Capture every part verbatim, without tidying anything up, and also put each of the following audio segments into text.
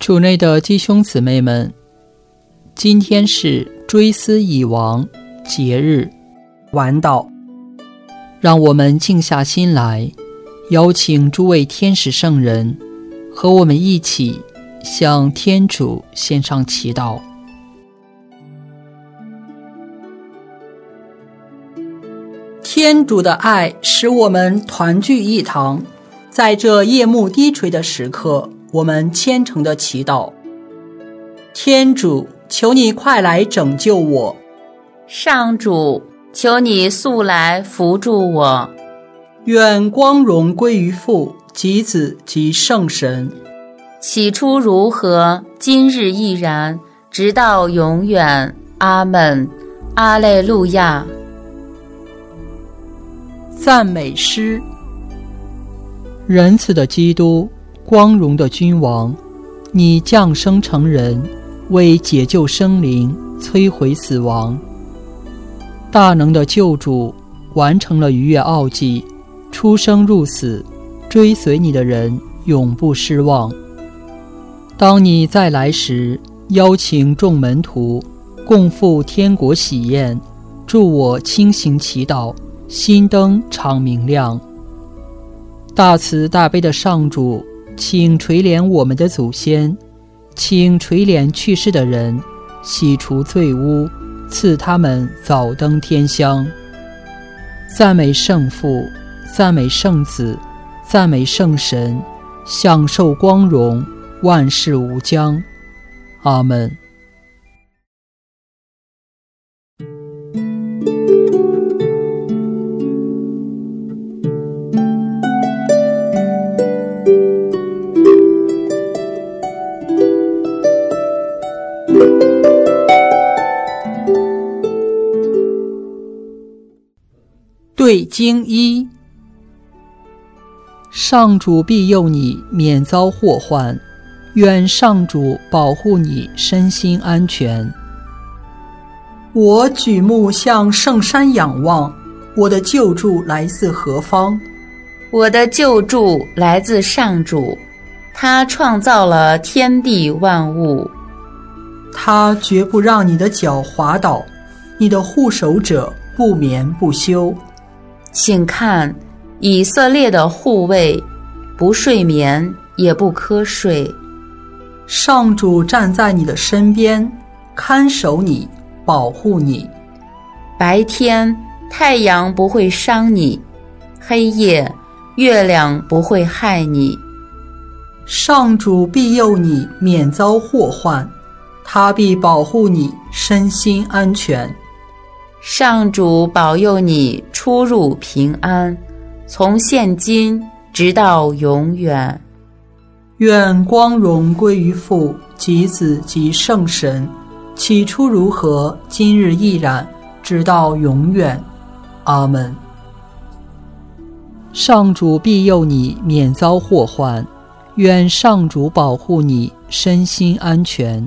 主内的弟兄姊妹们，今天是追思已亡节日晚祷，让我们静下心来，邀请诸位天使圣人和我们一起向天主献上祈祷。天主的爱使我们团聚一堂，在这夜幕低垂的时刻，我们虔诚的祈祷：天主，求你快来拯救我； 上主，求你速来扶助我。 愿光荣归于父及子及圣神， 起初如何，今日亦然，直到永远。阿们。阿肋路亚。 赞美诗。仁慈的基督，光荣的君王，你降生成人，为解救生灵，摧毁死亡。大能的救主完成了逾越奥迹，出生入死，追随你的人永不失望。当你再来时，邀请众门徒共赴天国喜宴，助我清醒祈祷，心灯常明亮。大慈大悲的上主，请垂怜我们的祖先，请垂怜去世的人，洗除罪污，赐他们早登天乡。赞美圣父，赞美圣子，赞美圣神，享受光荣，万事无疆。阿们。对经一，上主庇佑你免遭祸患，愿上主保护你身心安全。我举目向圣山仰望，我的救助来自何方？ 我的救助来自上主，他创造了天地万物。 他绝不让你的脚滑倒，你的护守者不眠不休。 请看，以色列的护卫，不睡眠也不瞌睡。 上主站在你的身边，看守你，保护你。 白天太阳不会伤你，黑夜月亮不会害你。 上主庇佑你免遭祸患，他必保护你身心安全。 上主保佑你出入平安，从现今直到永远。 愿光荣归于父及子及圣神，起初如何，今日亦然，直到永远。阿们。上主庇佑你免遭祸患，愿上主保护你身心安全。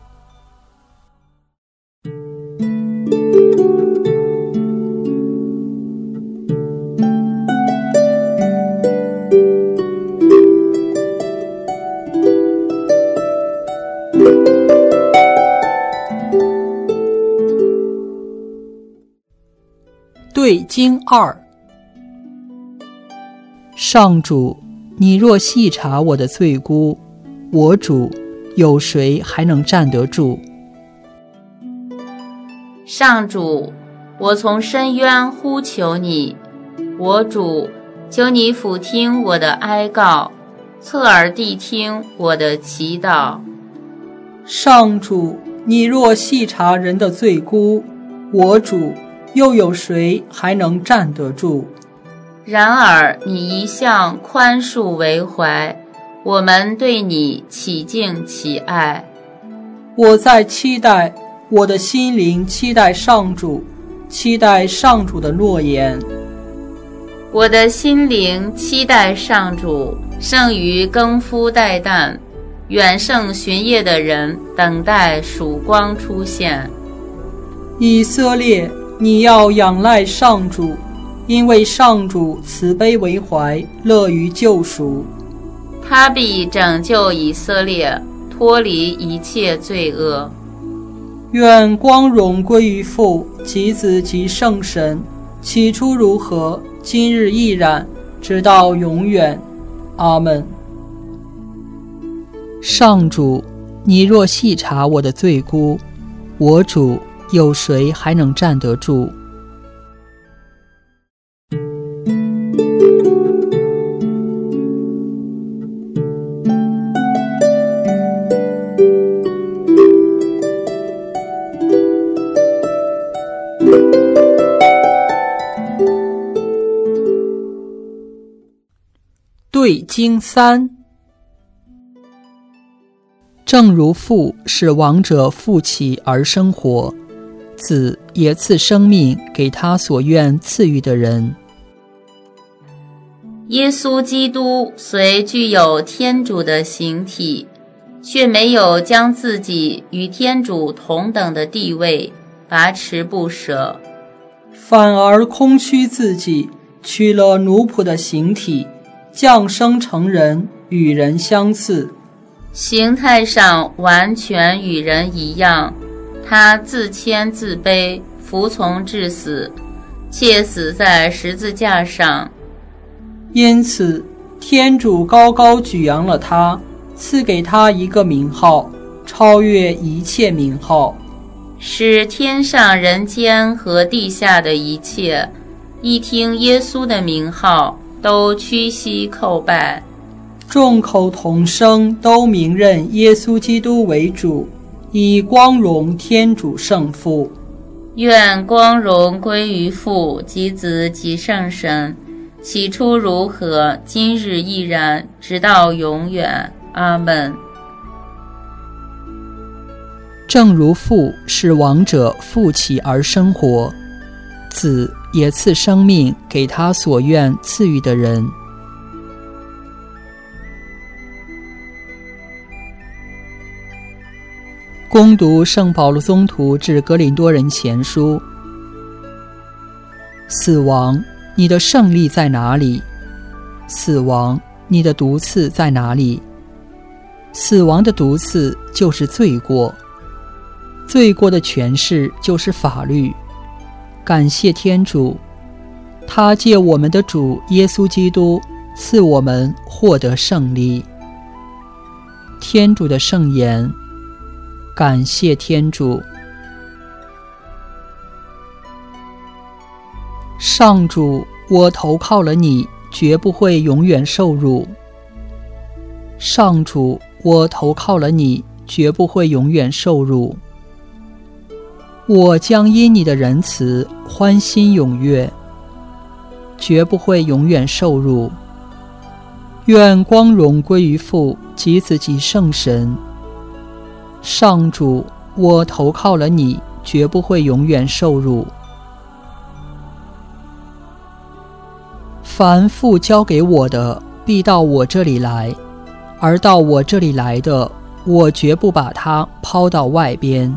对经二。上主，你若细查我的罪辜，我主，有谁还能站得住？ 上主，我从深渊呼求你，我主，求你俯听我的哀告，侧耳谛听我的祈祷。 上主，你若细查人的罪辜，我主，又有谁还能站得住？ 然而你一向宽恕为怀，我们对你起敬起爱。 我在期待，我的心灵期待上主，期待上主的诺言。 我的心灵期待上主，胜于更夫待旦，远胜巡夜的人等待曙光出现。 以色列，你要仰赖上主，因为上主慈悲为怀，乐于救赎。 他必拯救以色列， 脱离一切罪恶。 愿光荣归于父及子及圣神，起初如何，今日亦然，直到永远。阿们。上主，你若细察我的罪辜，我主，有谁还能站得住？对经三。正如父使亡者复起而生活，子也赐生命给他所愿赐予的人。 耶稣基督虽具有天主的形体，却没有将自己与天主同等的地位把持不舍， 反而空虚自己，取了奴仆的形体，降生成人，与人相似， 形态上完全与人一样。他自谦自卑，服从至死，且死在十字架上。 因此天主高高举扬了他，赐给他一个名号，超越一切名号， 使天上人间和地下的一切一听耶稣的名号，都屈膝叩拜， 众口同声，都明认耶稣基督为主，以光荣天主圣父。 愿光荣归于父及子及圣神，起初如何，今日亦然，直到永远。阿们。 正如父使亡者复起而生活，子也赐生命给他所愿赐予的人。恭读圣保禄宗徒致哥林多人前书。死亡，你的胜利在哪里？死亡，你的毒刺在哪里？死亡的毒刺就是罪过，罪过的权势就是法律。感谢天主，他借我们的主耶稣基督赐我们获得胜利。天主的圣言，感谢天主。上主，我投靠了你，绝不会永远受辱。上主，我投靠了你，绝不会永远受辱。我将因你的仁慈欢欣踊跃，绝不会永远受辱。愿光荣归于父及子及圣神。上主，我投靠了你，绝不会永远受辱。凡父交给我的，必到我这里来，而到我这里来的，我绝不把它抛到外边。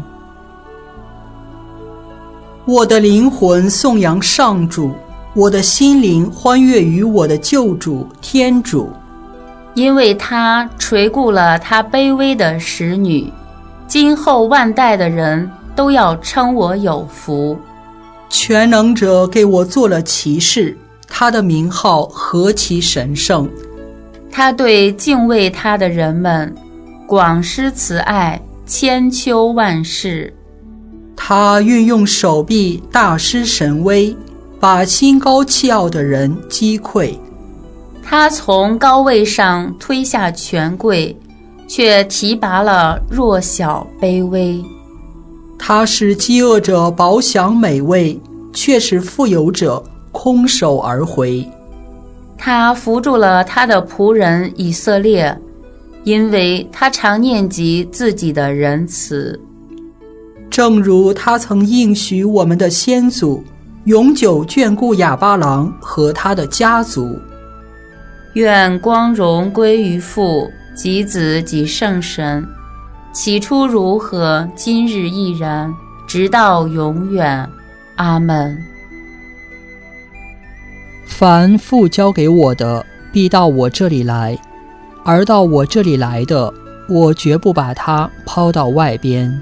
我的灵魂颂扬上主，我的心灵欢悦于我的救主天主， 因为他垂顾了他卑微的使女，今后万代的人都要称我有福。 全能者给我做了骑士，他的名号何其神圣！ 他对敬畏他的人们广施慈爱，千秋万世。 他运用手臂大施神威，把心高气傲的人击溃。 他从高位上推下权贵，却提拔了弱小卑微。 他使饥饿者饱享美味，却使富有者空手而回。 他扶助了他的仆人以色列，因为他常念及自己的仁慈。 正如他曾应许我们的先祖，永久眷顾亚巴郎和他的家族。 愿光荣归于父及子及圣神，起初如何，今日亦然，直到永远。阿们。 凡父交给我的，必到我这里来，而到我这里来的， 我绝不把它抛到外边。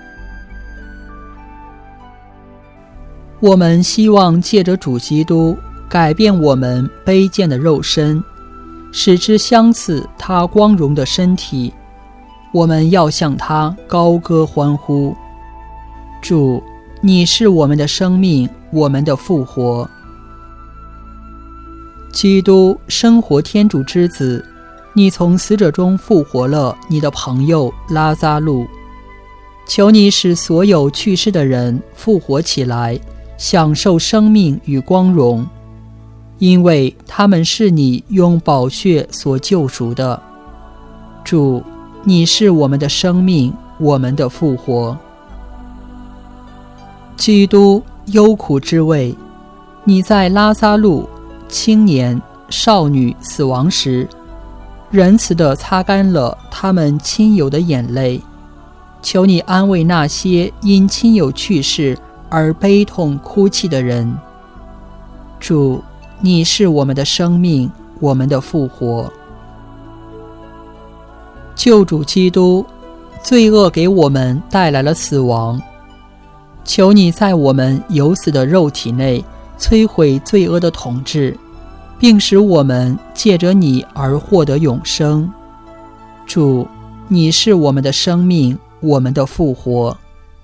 我们希望借着主基督改变我们卑贱的肉身，使之相似他光荣的身体。我们要向他高歌欢呼。主，你是我们的生命，我们的复活。基督，生活天主之子，你从死者中复活了你的朋友拉撒路，求你使所有去世的人复活起来，享受生命与光荣，因为他们是你用宝血所救赎的。主，你是我们的生命，我们的复活。基督，忧苦之味，你在拉撒路青年少女死亡时，仁慈地擦干了他们亲友的眼泪，求你安慰那些因亲友去世而悲痛哭泣的人。主，你是我们的生命，我们的复活。救主基督，罪恶给我们带来了死亡，求你在我们有死的肉体内摧毁罪恶的统治，并使我们借着你而获得永生。主，你是我们的生命，我们的复活。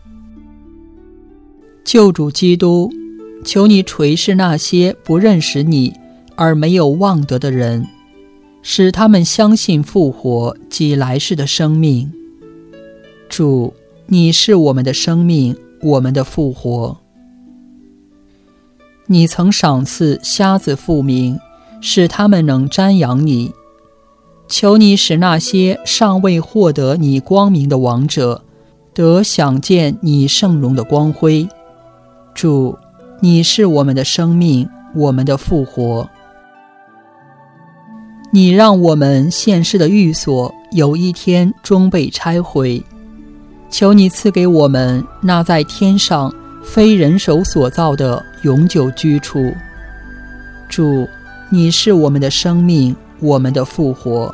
救主基督，求你垂视那些不认识你而没有望得的人，使他们相信复活及来世的生命。主，你是我们的生命，我们的复活。你曾赏赐瞎子复明，使他们能瞻仰你。求你使那些尚未获得你光明的亡者，得享见你圣容的光辉。主，你是我们的生命，我们的复活。你让我们现世的寓所有一天终被拆毁，求你赐给我们那在天上非人手所造的永久居处。主，你是我们的生命，我们的复活。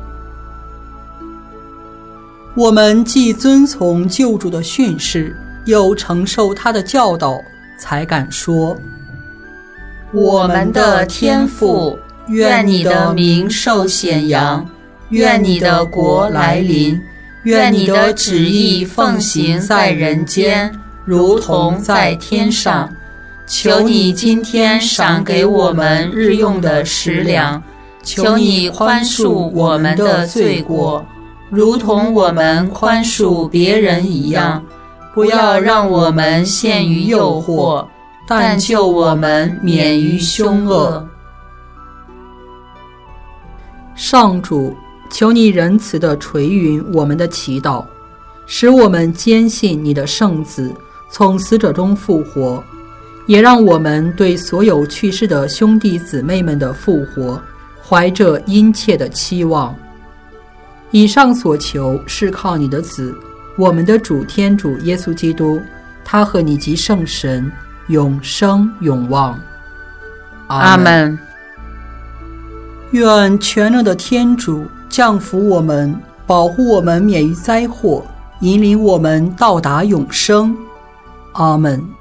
我们既遵从救主的训示，又承受他的教导，才敢说： 我们的天父，愿你的名受显扬，愿你的国来临，愿你的旨意奉行在人间，如同在天上。求你今天赏给我们日用的食粮，求你宽恕我们的罪过，如同我们宽恕别人一样。不要让我们陷于诱惑，但救我们免于凶恶。 上主，求你仁慈地垂允我们的祈祷，使我们坚信你的圣子从死者中复活，也让我们对所有去世的兄弟姊妹们的复活怀着殷切的期望。以上所求是靠你的子，我们的主天主耶稣基督，他和你及圣神永生永望。 阿们。 愿全能的天主降福我们，保护我们免于灾祸，引领我们到达永生。阿们。